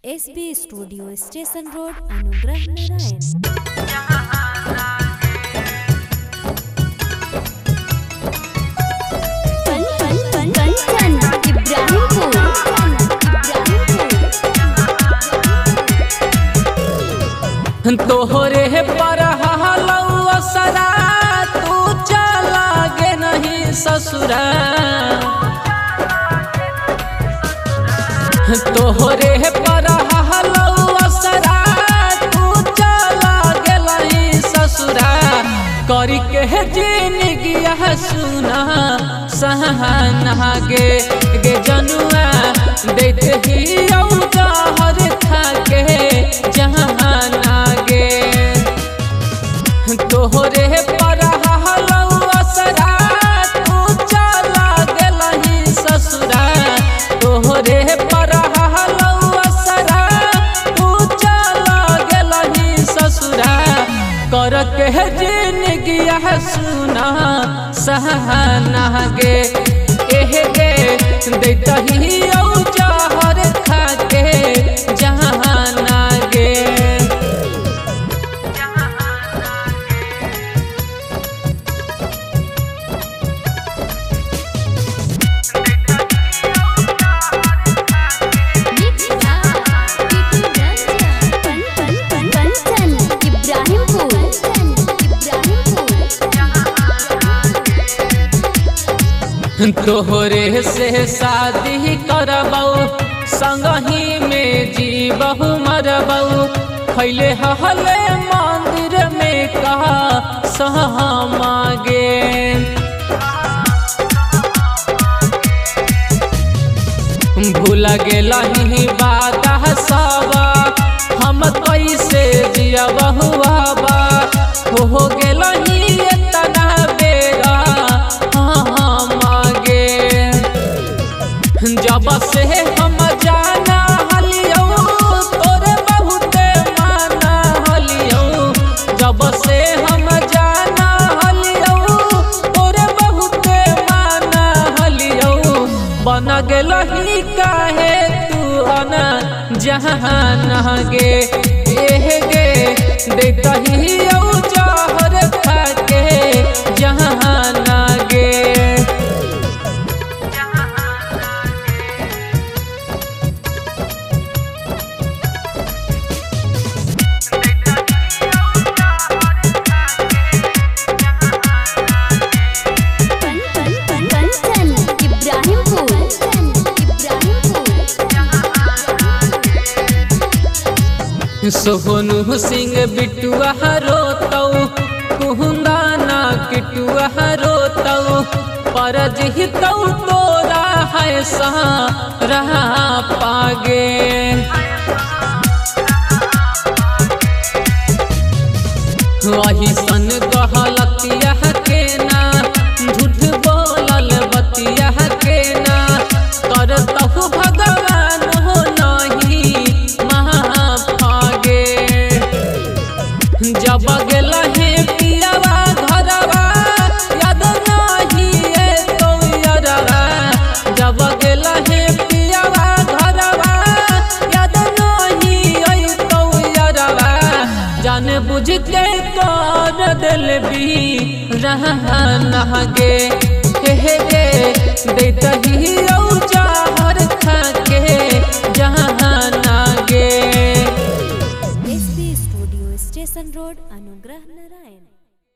SB studio station road Anugrah Narayan. तोहरे पर असरा तू चला गे नहीं ससुरा। तोहरे पर असरा तू चला गे नहीं ससुरा। करी के जिंदगी सुना सहना गे जनुआ देते ही जहर खा के जहाना गे। तोहरे पर असरा तू चला गेलही ससुरा। तोहरे पर असरा तू चला गेलही ससुरा। कर के जिंदगी सुना सहना गे गे देतही जहर खा के जहाना गे। तोहरे से शादी करबऊ संगही में जीबहू मरबऊ। खैले हले मंदिर में कहा सहमागे। भूल गेलही बात सब हम कैसे जियबहू बाबा। हो गेलही इतना बेरा जब से हम जाना हलियो तोरे बहुते माना हलियो। जब से हम जाना हलियो तोरे बहुते माना हलियो। बन गेलही काहे तू अना जहान गे गे देतही जहर खा के जहाना गे। सोहनु सिंह बिटुआ रोतौ कुहुंदाना किटुआ रोतौ। पर जितौ तोरा है रहा पागे। वही सन गहलतिया के ना झूठ बोलल बतिया के ना। करतहु भगवान हो नहीं महाभागे। जब गेलही पियावा घरवा याद नहीं तो यारवा। जब गेलही पियावा घरवा याद नहीं तो यारवा। जान बुझ के कर दिल भी रहना गे गे देतही जहर खा के जहाना गे। SB studio station road Anugrah Narayan.